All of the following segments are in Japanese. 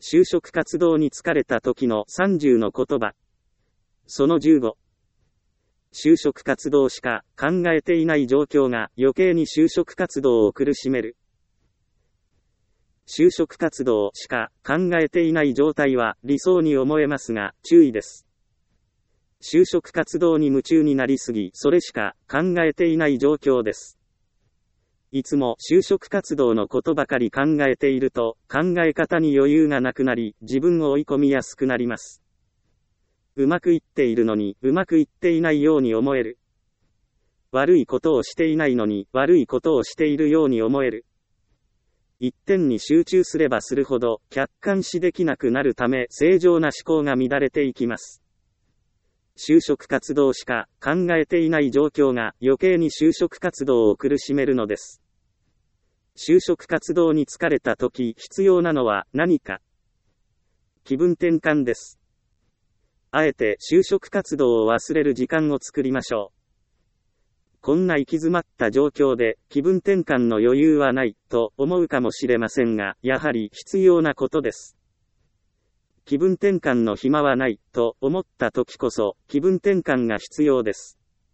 就職活動に疲れた時の30の言葉。その15。就職活動しか考えていない状況が余計に就職活動を苦しめる。就職活動しか考えていない状態は理想に思えますが、注意です。就職活動に夢中になりすぎ、それしか考えていない状況です。いつも就職活動のことばかり考えていると、考え方に余裕がなくなり、自分を追い込みやすくなります。うまくいっているのに、うまくいっていないように思える。悪いことをしていないのに、悪いことをしているように思える。一点に集中すればするほど、客観視できなくなるため、正常な思考が乱れていきます。就職活動しか考えていない状況が余計に就職活動を苦しめるのです。就職活動に疲れた時、必要なのは何か。気分転換です。あえて就職活動を忘れる時間を作りましょう。こんな行き詰まった状況で気分転換の余裕はないと思うかもしれませんが、やはり必要なことです。気分転換の暇はないと思った時こそ気分転換が必要です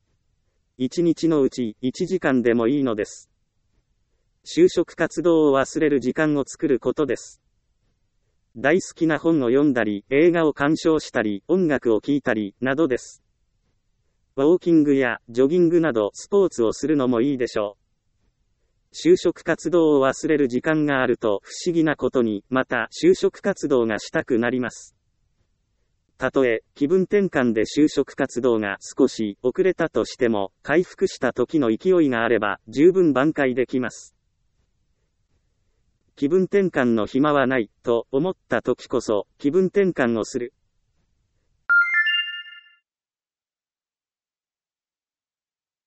。1日のうち1時間でもいいのです。就職活動を忘れる時間を作ることです。大好きな本を読んだり、映画を鑑賞したり、音楽を聴いたり、などです。ウォーキングやジョギングなどスポーツをするのもいいでしょう。就職活動を忘れる時間があると不思議なことに、また就職活動がしたくなります。たとえ気分転換で就職活動が少し遅れたとしても、回復した時の勢いがあれば十分挽回できます。気分転換の暇はないと思った時こそ気分転換をする。